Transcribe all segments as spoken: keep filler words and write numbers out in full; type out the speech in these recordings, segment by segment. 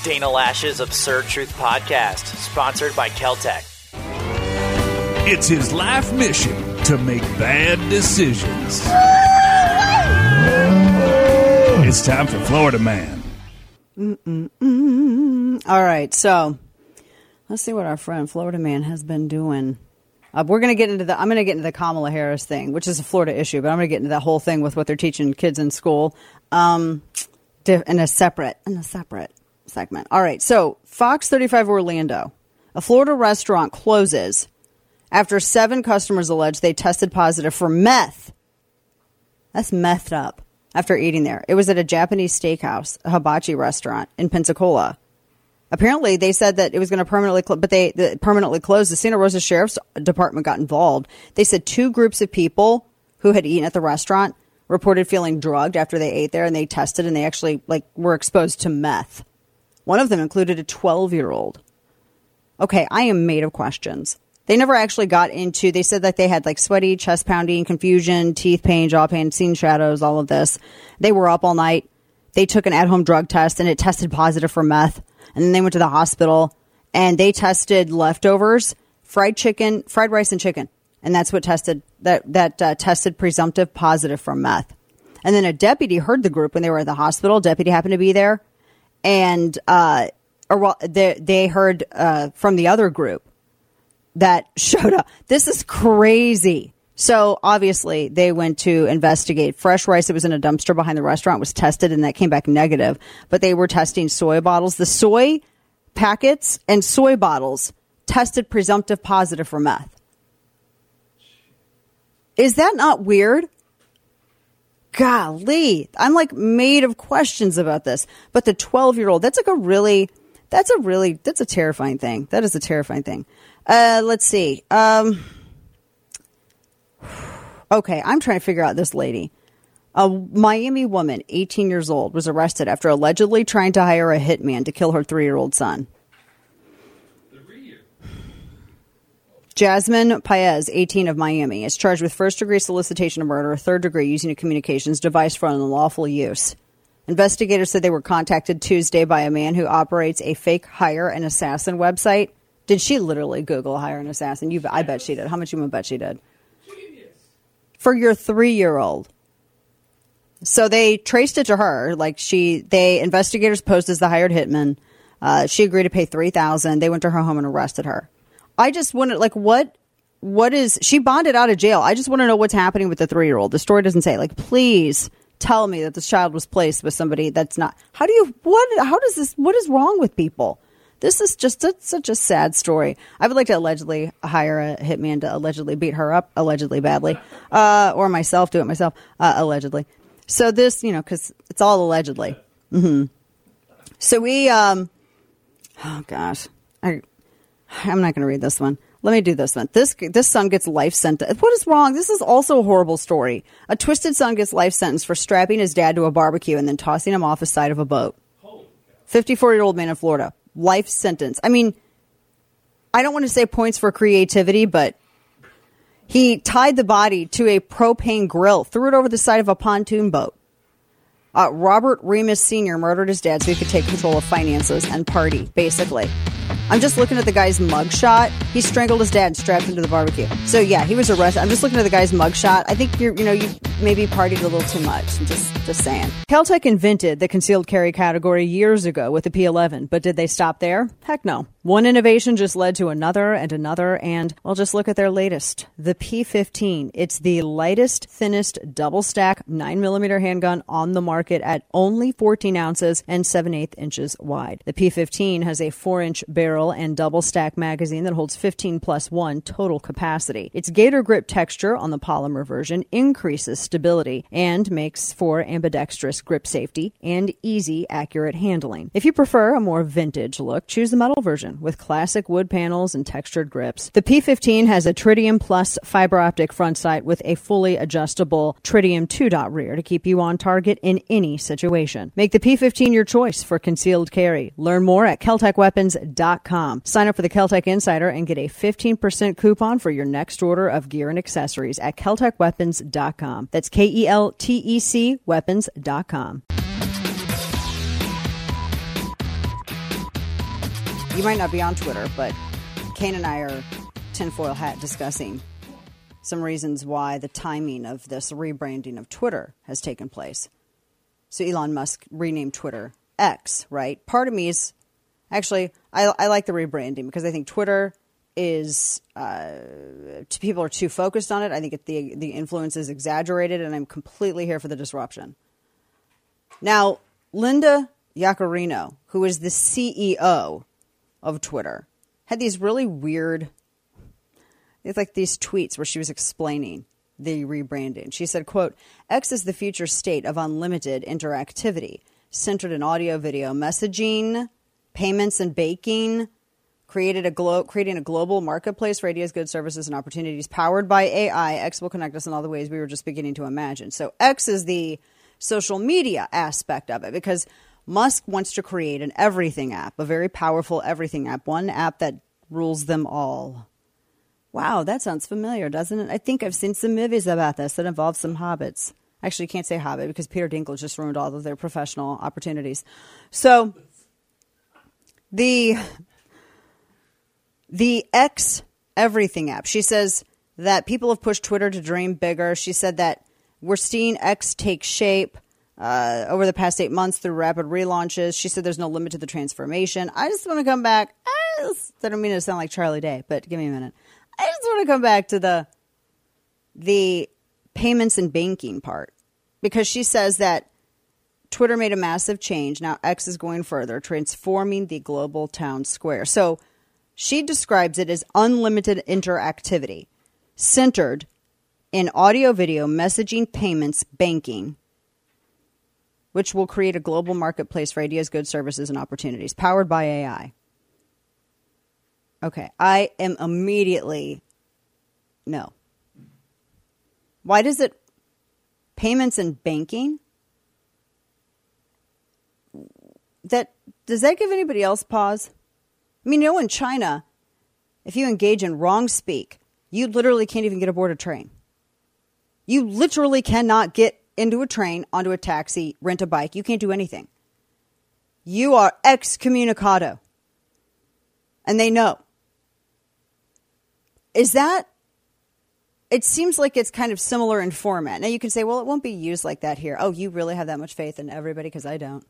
Dana Lash's Absurd Truth Podcast, sponsored by Keltec. It's his life mission to make bad decisions. It's time for Florida Man. Mm-mm-mm. All right, so let's see what our friend Florida Man has been doing. Uh, we're going to get into the. I'm going to get into the Kamala Harris thing, which is a Florida issue, but I'm going to get into that whole thing with what they're teaching kids in school, um, in a separate, in a separate segment. All right, so Fox thirty-five Orlando, a Florida restaurant closes after seven customers allege they tested positive for meth. That's methed up after eating there. It was at a Japanese steakhouse, a hibachi restaurant in Pensacola. Apparently, they said that it was going to permanently, cl- but they the, permanently closed. The Santa Rosa Sheriff's Department got involved. They said two groups of people who had eaten at the restaurant reported feeling drugged after they ate there, and they tested, and they actually like were exposed to meth. One of them included a twelve-year-old. Okay, I am made of questions. They never actually got into. They said that they had like sweaty, chest pounding, confusion, teeth pain, jaw pain, seen shadows, all of this. They were up all night. They took an at-home drug test, and it tested positive for meth. And then they went to the hospital, and they tested leftovers, fried chicken, fried rice and chicken. And that's what tested, that, that uh, tested presumptive positive for meth. And then a deputy heard the group when they were at the hospital. Deputy happened to be there. And, uh, or well, they, they heard uh, from the other group that showed up. This is crazy. So obviously they went to investigate. Fresh rice that was in a dumpster behind the restaurant was tested, and that came back negative. But they were testing soy bottles. The soy packets and soy bottles tested presumptive positive for meth. Is that not weird? Golly, I'm like made of questions about this. But the twelve-year-old, that's like a really, that's a really, that's a terrifying thing. That is a terrifying thing. Uh, let's see. Um... Okay, I'm trying to figure out this lady. A Miami woman, eighteen years old, was arrested after allegedly trying to hire a hitman to kill her three-year-old son. Jasmine Paez, eighteen, of Miami, is charged with first-degree solicitation of murder, third-degree using a communications device for unlawful use. Investigators said they were contacted Tuesday by a man who operates a fake hire an assassin website. Did she literally Google hire an assassin? You, I bet she did. How much you bet she did? For your three-year-old. So they traced it to her. Like she, they investigators posed as the hired hitman. Uh, she agreed to pay three thousand dollars. They went to her home and arrested her. I just want to, like, what, what is, she bonded out of jail. I just want to know what's happening with the three-year-old. The story doesn't say, like, please tell me that this child was placed with somebody that's not, how do you, what, how does this, what is wrong with people? This is just a, such a sad story. I would like to allegedly hire a hitman to allegedly beat her up, allegedly badly, uh, or myself, do it myself, uh, allegedly. So this, you know, because it's all allegedly. Mm-hmm. So we, um, oh gosh, I, I'm not going to read this one. Let me do this one. This this son gets life sentence. What is wrong? This is also a horrible story. A twisted son gets life sentence for strapping his dad to a barbecue and then tossing him off the side of a boat. fifty-four-year-old man in Florida. Life sentence. I mean, I don't want to say points for creativity, but he tied the body to a propane grill, threw it over the side of a pontoon boat. Uh, Robert Remus Senior murdered his dad so he could take control of finances and party, basically. I'm just looking at the guy's mugshot. He strangled his dad and strapped him to the barbecue. So, yeah, he was arrested. I'm just looking at the guy's mugshot. I think, you're, you know, you maybe partied a little too much. I'm just, just saying. Keltec invented the concealed carry category years ago with the P eleven, but did they stop there? Heck no. One innovation just led to another and another, and, well, just look at their latest, the P fifteen. It's the lightest, thinnest, double-stack nine millimeter handgun on the market at only fourteen ounces and seven eighths inches wide. The P fifteen has a four-inch barrel and double-stack magazine that holds fifteen plus one total capacity. Its Gator Grip texture on the polymer version increases stability and makes for ambidextrous grip safety and easy, accurate handling. If you prefer a more vintage look, choose the metal version with classic wood panels and textured grips. The P fifteen has a Tritium Plus fiber optic front sight with a fully adjustable Tritium two dot rear to keep you on target in any situation. Make the P fifteen your choice for concealed carry. Learn more at Keltec Weapons dot com. Sign up for the Keltec Insider and get a fifteen percent coupon for your next order of gear and accessories at Keltec Weapons dot com. That's K E L T E C Weapons dot com. you might not be on Twitter, but Kane and I are tinfoil hat discussing some reasons why the timing of this rebranding of Twitter has taken place. So Elon Musk renamed Twitter X, right? Part of me is actually, I, I like the rebranding because I think Twitter is, uh, people are too focused on it. I think it, the the influence is exaggerated, and I'm completely here for the disruption. Now, Linda Yaccarino, who is the C E O of Twitter, had these really weird, it's like these tweets where she was explaining the rebranding. She said, quote, X is the future state of unlimited interactivity, centered in audio, video, messaging, payments, and banking, created a glo- creating a global marketplace for ideas, goods, services, and opportunities powered by A I. X will connect us in all the ways we were just beginning to imagine. So X is the social media aspect of it, because Musk wants to create an everything app, a very powerful everything app, one app that rules them all. Wow, that sounds familiar, doesn't it? I think I've seen some movies about this that involve some hobbits. Actually, you can't say hobbit because Peter Dinklage just ruined all of their professional opportunities. So the the X everything app, she says that people have pushed Twitter to dream bigger. She said that we're seeing X take shape uh, over the past eight months through rapid relaunches. She said there's no limit to the transformation. I just want to come back. I, just, I don't mean to sound like Charlie Day, but give me a minute. I just want to come back to the the payments and banking part, because she says that Twitter made a massive change. Now X is going further, transforming the global town square. So she describes it as unlimited interactivity, centered in audio, video, messaging, payments, banking, which will create a global marketplace for ideas, goods, services, and opportunities, powered by A I. Okay, I am immediately, no. Why does it, payments and banking? That, does that give anybody else pause? I mean, you know, in China, if you engage in wrong speak, you literally can't even get aboard a train. You literally cannot get into a train, onto a taxi, rent a bike. You can't do anything. You are excommunicado. And they know. Is that, it seems like it's kind of similar in format. Now you can say, well, it won't be used like that here. Oh, you really have that much faith in everybody? Because I don't.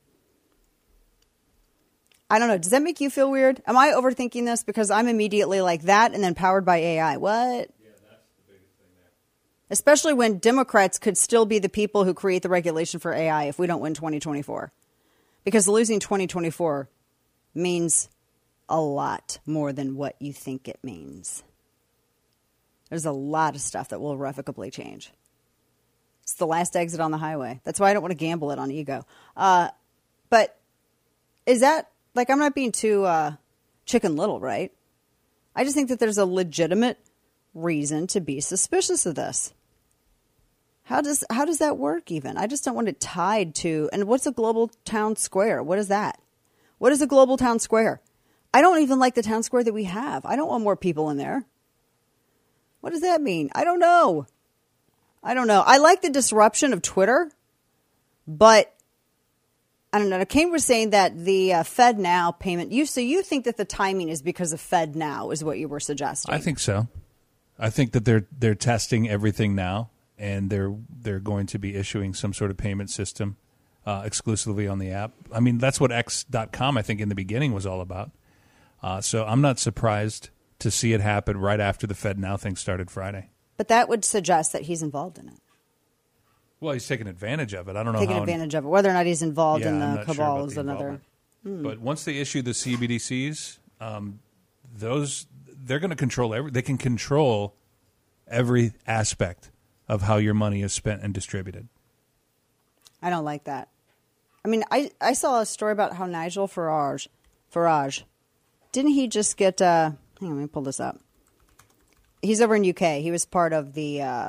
I don't know. Does that make you feel weird? Am I overthinking this? Because I'm immediately like that and then powered by A I. What? Yeah, that's the biggest thing there. Especially when Democrats could still be the people who create the regulation for A I if we don't win twenty twenty-four. Because losing twenty twenty-four means a lot more than what you think it means. There's a lot of stuff that will irrevocably change. It's the last exit on the highway. That's why I don't want to gamble it on ego. Uh, but is that, like, I'm not being too uh, Chicken Little, right? I just think that there's a legitimate reason to be suspicious of this. How does how does that work even? I just don't want it tied to, and what's a global town square? What is that? What is a global town square? I don't even like the town square that we have. I don't want more people in there. What does that mean? I don't know. I don't know. I like the disruption of Twitter, but I don't know. Kane was saying that the uh, FedNow payment, you so you think that the timing is because of FedNow is what you were suggesting. I think so. I think that they're they're testing everything now, and they're they're going to be issuing some sort of payment system uh, exclusively on the app. I mean, that's what X dot com, I think, in the beginning was all about. Uh, so I'm not surprised to see it happen right after the FedNow thing started Friday. But that would suggest that he's involved in it. Well, he's taking advantage of it. I don't know taking how advantage of it. Whether or not he's involved yeah, in I'm the not cabal sure is the another. Hmm. But once they issue the C B D Cs, um, those they're going to control every. They can control every aspect of how your money is spent and distributed. I don't like that. I mean, I, I saw a story about how Nigel Farage, Farage, didn't he just get? Uh, hang on, let me pull this up. He's over in U K. He was part of the. Uh,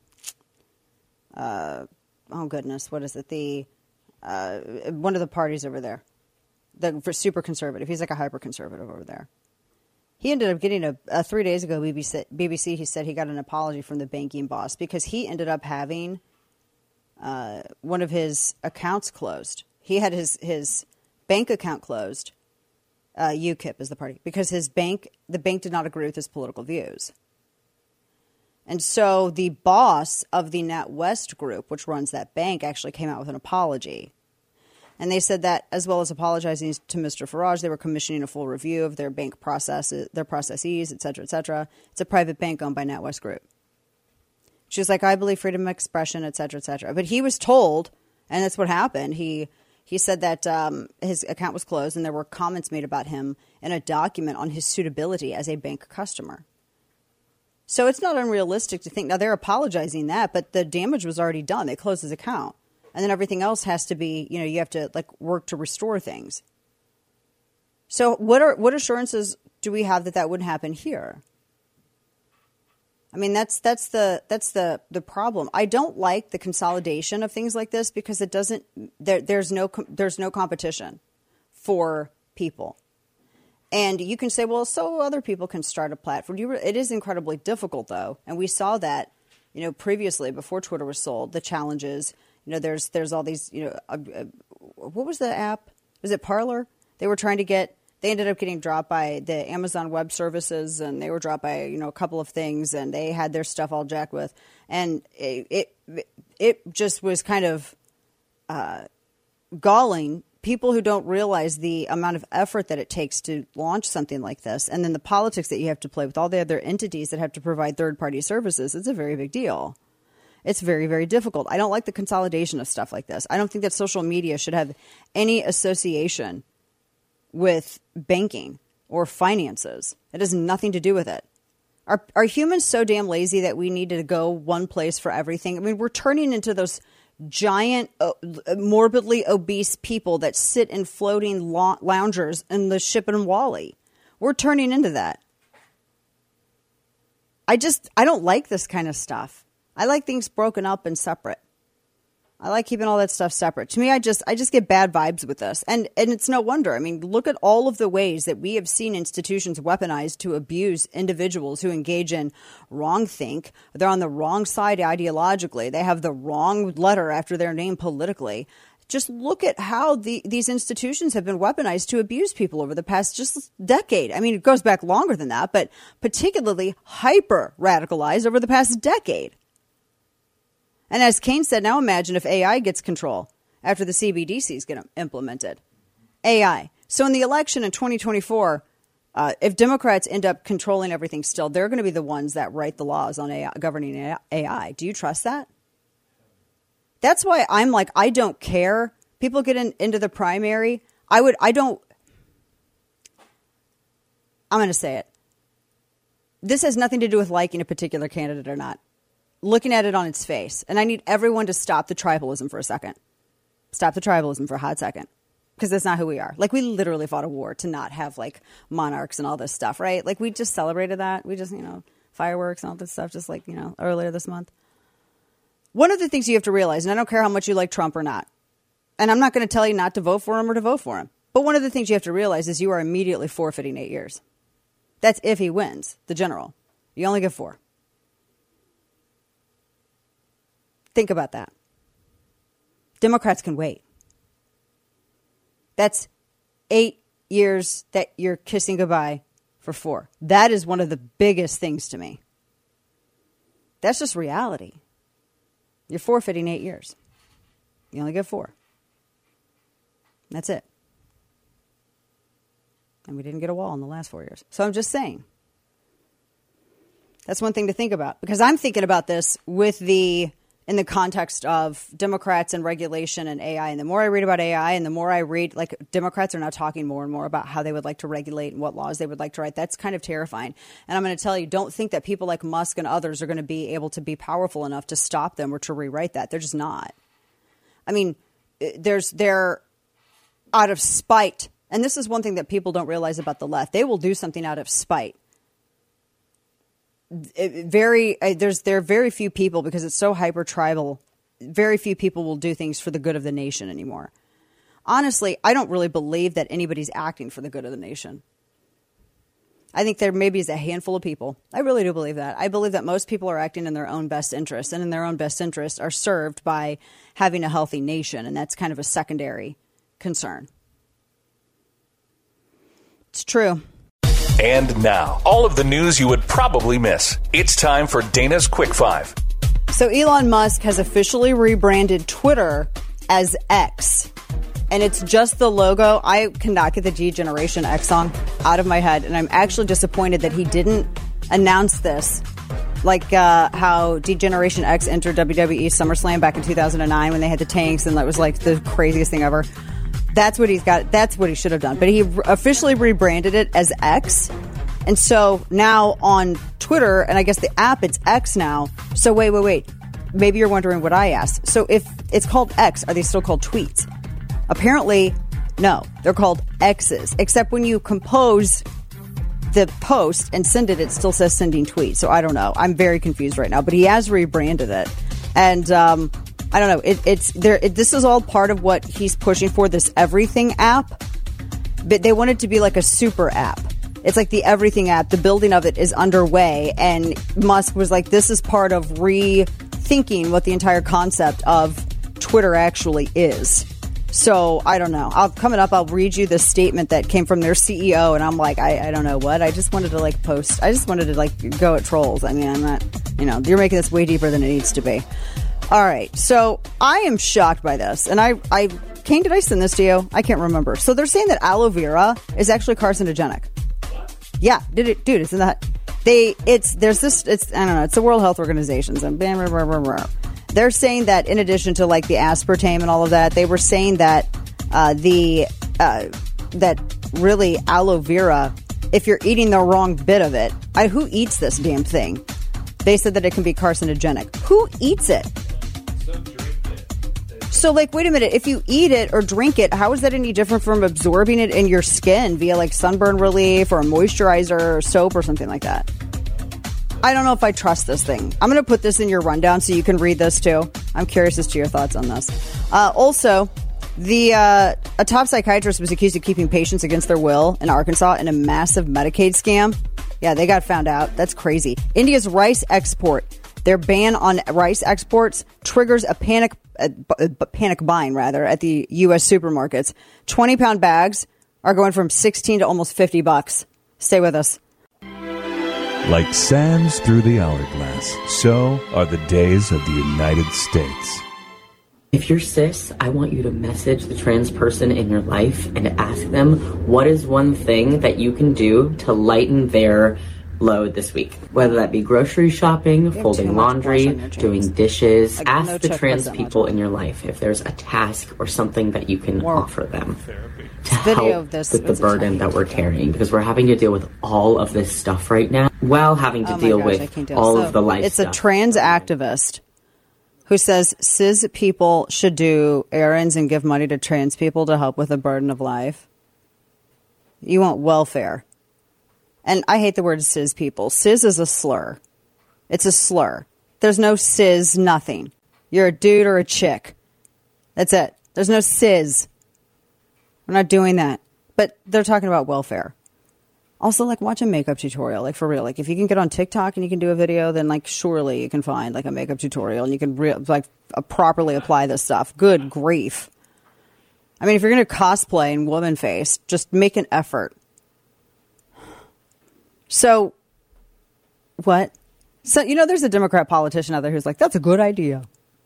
uh, oh goodness, what is it? The uh, one of the parties over there, the for super conservative. He's like a hyper conservative over there. He ended up getting a, a three days ago. B B C, B B C. He said he got an apology from the banking boss because he ended up having uh, one of his accounts closed. He had his his bank account closed Uh, UKIP is the party, because his bank, the bank did not agree with his political views. And so the boss of the NatWest Group, which runs that bank, actually came out with an apology. And they said that, as well as apologizing to Mister Farage, they were commissioning a full review of their bank processes, their processes, et cetera, et cetera. It's a private bank owned by NatWest Group. She was like, I believe freedom of expression, et cetera, et cetera. But he was told, and that's what happened. He he said that um, his account was closed, and there were comments made about him in a document on his suitability as a bank customer. So it's not unrealistic to think, now they're apologizing that, but the damage was already done. They closed his account. And then everything else has to be, you know, you have to like work to restore things. So what are what assurances do we have that that wouldn't happen here? I mean, that's that's the that's the the problem. I don't like the consolidation of things like this because it doesn't there there's no there's no competition for people. And you can say, well, so other people can start a platform. You re- it is incredibly difficult, though. And we saw that, you know, previously before Twitter was sold, the challenges, you know, there's there's all these, you know, uh, uh, what was the app? Was it Parler? They were trying to get, they ended up getting dropped by the Amazon Web Services, and they were dropped by, you know, a couple of things, and they had their stuff all jacked with. And it it, it just was kind of uh, galling. People who don't realize the amount of effort that it takes to launch something like this, and then the politics that you have to play with all the other entities that have to provide third-party services, it's a very big deal. It's very, very difficult. I don't like the consolidation of stuff like this. I don't think that social media should have any association with banking or finances. It has nothing to do with it. Are, are humans so damn lazy that we need to go one place for everything? I mean, we're turning into those giant, uh, morbidly obese people that sit in floating lo- loungers in the ship in Wall-E. We're turning into that. I just, I don't like this kind of stuff. I like things broken up and separate. I like keeping all that stuff separate. To me, I just I just get bad vibes with this. And and it's no wonder. I mean, look at all of the ways that we have seen institutions weaponized to abuse individuals who engage in wrong think. They're on the wrong side ideologically. They have the wrong letter after their name politically. Just look at how the, these institutions have been weaponized to abuse people over the past just decade. I mean, it goes back longer than that, but particularly hyper radicalized over the past decade. And as Kane said, now imagine if A I gets control after the C B D Cs get implemented. A I. So in the election in twenty twenty-four, uh, if Democrats end up controlling everything still, they're going to be the ones that write the laws on A I, governing A I. Do you trust that? That's why I'm like, I don't care. People get in, into the primary. I would, I don't, I'm going to say it. This has nothing to do with liking a particular candidate or not. Looking at it on its face. And I need everyone to stop the tribalism for a second. Stop the tribalism for a hot second. Because that's not who we are. Like, we literally fought a war to not have, like, monarchs and all this stuff, right? Like, we just celebrated that. We just, you know, fireworks and all this stuff, just like, you know, earlier this month. One of the things you have to realize, and I don't care how much you like Trump or not, and I'm not going to tell you not to vote for him or to vote for him, but one of the things you have to realize is you are immediately forfeiting eight years. That's if he wins, the general. You only get four. Think about that. Democrats can wait. That's eight years that you're kissing goodbye for four. That is one of the biggest things to me. That's just reality. You're forfeiting eight years. You only get four. That's it. And we didn't get a wall in the last four years. So I'm just saying. That's one thing to think about. Because I'm thinking about this with the... in the context of Democrats and regulation and A I. And the more I read about A I and the more I read, like, Democrats are now talking more and more about how they would like to regulate and what laws they would like to write. That's kind of terrifying. And I'm going to tell you, don't think that people like Musk and others are going to be able to be powerful enough to stop them or to rewrite that. They're just not. I mean, there's they're out of spite. And this is one thing that people don't realize about the left. They will do something out of spite. It very uh, there's there are very few people, because it's so hyper tribal. Very few people will do things for the good of the nation anymore. Honestly, I don't really believe that anybody's acting for the good of the nation. I think there maybe is a handful of people. I really do believe that. I believe that most people are acting in their own best interest, and in their own best interest are served by having a healthy nation, and that's kind of a secondary concern. true. And now, all of the news you would probably miss. It's time for Dana's Quick Five. So Elon Musk has officially rebranded Twitter as X. And it's just the logo. I cannot get the D-Generation X song out of my head. And I'm actually disappointed that he didn't announce this. Like uh, how D-Generation X entered W W E SummerSlam back in two thousand nine when they had the tanks. And that was like the craziest thing ever. That's what he's got. That's what he should have done. But he re- officially rebranded it as X. And so now on Twitter, and I guess the app, it's X now. So wait, wait, wait. Maybe you're wondering what I asked. So if it's called X, are they still called tweets? Apparently, no. They're called X's. Except when you compose the post and send it, it still says sending tweets. So I don't know. I'm very confused right now. But he has rebranded it. And um, I don't know. It, it's there. It, this is all part of what he's pushing for, this Everything app. But they want it to be like a super app. It's like the Everything app. The building of it is underway. And Musk was like, this is part of rethinking what the entire concept of Twitter actually is. So I don't know. I'll coming up. I'll read you the statement that came from their C E O, and I'm like, I, I don't know what. I just wanted to like post. I just wanted to like go at trolls. I mean, I'm not. You know, you're making this way deeper than it needs to be. All right. So I am shocked by this, and I, I, Kane, did I send this to you? I can't remember. So they're saying that aloe vera is actually carcinogenic. Yeah, did it, dude? It's in that. They, it's there's this. It's I don't know. It's the World Health Organization's and blah, blah, blah, blah, blah. They're saying that in addition to like the aspartame and all of that, they were saying that uh, the uh, that really aloe vera, if you're eating the wrong bit of it, I, who eats this damn thing? They said that it can be carcinogenic. Who eats it? So, like, wait a minute. If you eat it or drink it, how is that any different from absorbing it in your skin via like sunburn relief or a moisturizer or soap or something like that? I don't know if I trust this thing. I'm going to put this in your rundown so you can read this too. I'm curious as to your thoughts on this. Uh, also, the uh, a top psychiatrist was accused of keeping patients against their will in Arkansas in a massive Medicaid scam. Yeah, they got found out. That's crazy. India's rice export. Their ban on rice exports triggers a panic, a, a panic buying rather at the U S supermarkets. twenty pound bags are going from sixteen to almost fifty bucks. Stay with us. Like sands through the hourglass, so are the days of the United States. If you're cis, I want you to message the trans person in your life and ask them what is one thing that you can do to lighten their load this week. Whether that be grocery shopping, folding laundry, doing dishes. Like, ask no the trans people in your life if there's a task or something that you can More offer them to help with the burden that we're carrying, because we're having to deal with all of this stuff right now while having to oh deal gosh, with deal. all so, of the life it's stuff. It's a trans activist who says cis people should do errands and give money to trans people to help with the burden of life. You want welfare. And I hate the word cis people. Cis is a slur. It's a slur. There's no cis nothing. You're a dude or a chick. That's it. There's no cis. We're not doing that. But they're talking about welfare. Also, like, watch a makeup tutorial. Like, for real. Like, if you can get on TikTok and you can do a video, then, like, surely you can find, like, a makeup tutorial and you can, re- like, uh, properly apply this stuff. Good grief. I mean, if you're going to cosplay in woman face, just make an effort. So, what? So, you know, there's a Democrat politician out there who's like, that's a good idea.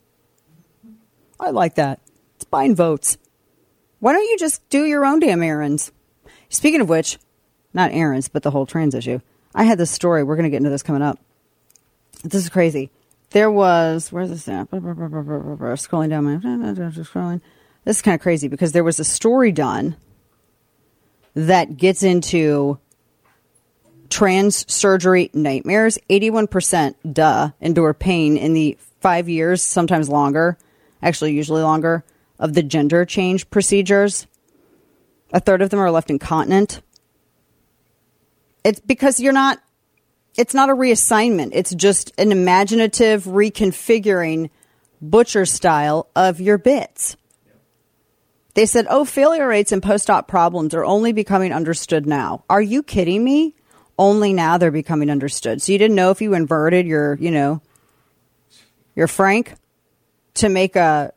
I like that. It's buying votes. Why don't you just do your own damn errands? Speaking of which, not errands, but the whole trans issue. I had this story. We're going to get into this coming up. This is crazy. There was, where's this at? Scrolling down my, scrolling. This is kind of crazy because there was a story done that gets into trans surgery nightmares. eighty-one percent, duh, endure pain in the five years, sometimes longer, actually usually longer, of the gender change procedures. A third of them are left incontinent. It's because you're not, it's not a reassignment. It's just an imaginative reconfiguring butcher style of your bits. They said, oh, failure rates and post-op problems are only becoming understood now. Are you kidding me? Only now they're becoming understood. So you didn't know if you inverted your, you know, your Frank to make a,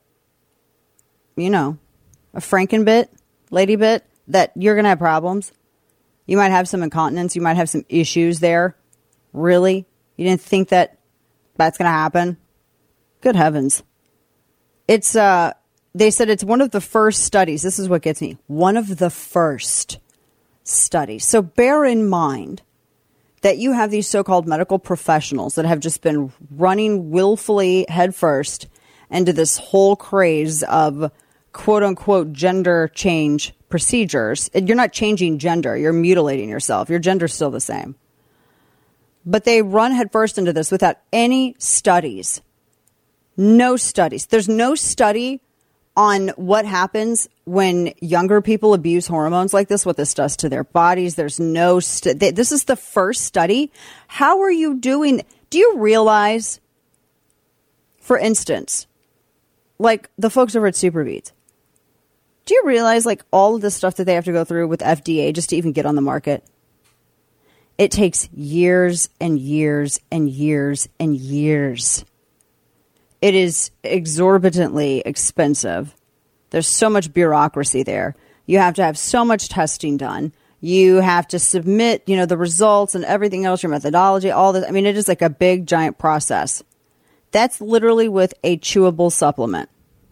you know, a Frankenbit, lady bit, that you're going to have problems. You might have some incontinence. You might have some issues there. Really? You didn't think that that's going to happen? Good heavens. It's, uh, they said it's one of the first studies. This is what gets me. One of the first studies. So bear in mind that you have these so-called medical professionals that have just been running willfully headfirst into this whole craze of quote-unquote gender change procedures. You're not changing gender. You're mutilating yourself. Your gender's still the same. But they run headfirst into this without any studies. No studies. There's no study on what happens when younger people abuse hormones like this, what this does to their bodies. There's no st- this is the first study. How are you doing? Do you realize, for instance, like the folks over at Superbeats, do you realize like all of the stuff that they have to go through with F D A just to even get on the market? It takes years and years and years and years. It is exorbitantly expensive. There's so much bureaucracy there. You have to have so much testing done. You have to submit, you know, the results and everything else, your methodology, all this. I mean, it is like a big, giant process. That's literally with a chewable supplement.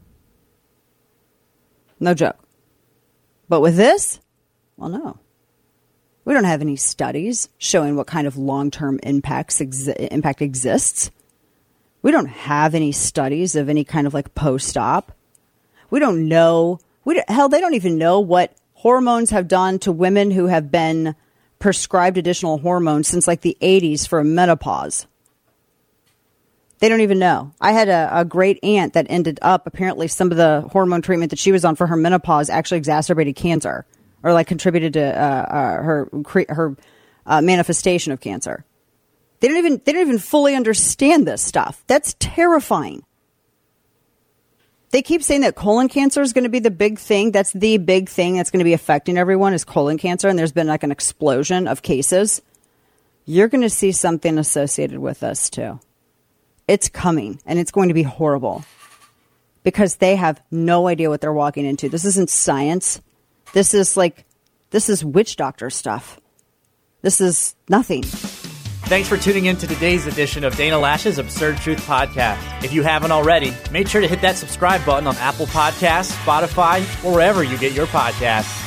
No joke. But with this, well, no. We don't have any studies showing what kind of long-term impacts exi- impact exists. We don't have any studies of any kind of like post-op. We don't know. We don't, hell, they don't even know what hormones have done to women who have been prescribed additional hormones since like the eighties for menopause. They don't even know. I had a, a great aunt that ended up, apparently some of the hormone treatment that she was on for her menopause actually exacerbated cancer or like contributed to uh, uh, her her uh, manifestation of cancer. They don't even they don't even fully understand this stuff. That's terrifying. They keep saying that colon cancer is going to be the big thing. That's the big thing that's going to be affecting everyone is colon cancer. And there's been like an explosion of cases. You're going to see something associated with this too. It's coming and it's going to be horrible because they have no idea what they're walking into. This isn't science. This is like, this is witch doctor stuff. This is nothing. Thanks for tuning in to today's edition of Dana Loesch's Absurd Truth Podcast. If you haven't already, make sure to hit that subscribe button on Apple Podcasts, Spotify, or wherever you get your podcasts.